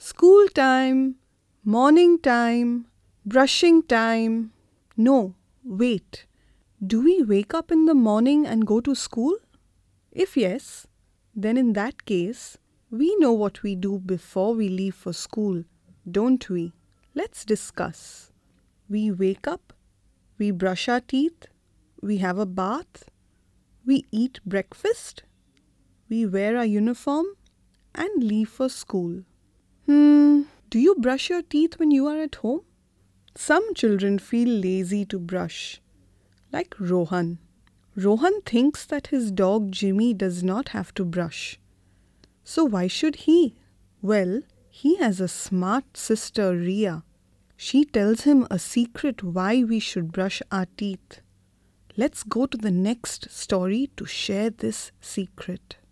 School time, morning time, brushing time. No, wait. Do we wake up in the morning and go to school? If yes, then in that case, we know what we do before we leave for school, don't we? Let's discuss. We wake up, we brush our teeth, we have a bath, we eat breakfast, we wear our uniform and leave for school. Do you brush your teeth when you are at home? Some children feel lazy to brush, like Rohan. Rohan thinks that his dog Jimmy does not have to brush. So why should he? Well, he has a smart sister Ria. She tells him a secret why we should brush our teeth. Let's go to the next story to share this secret.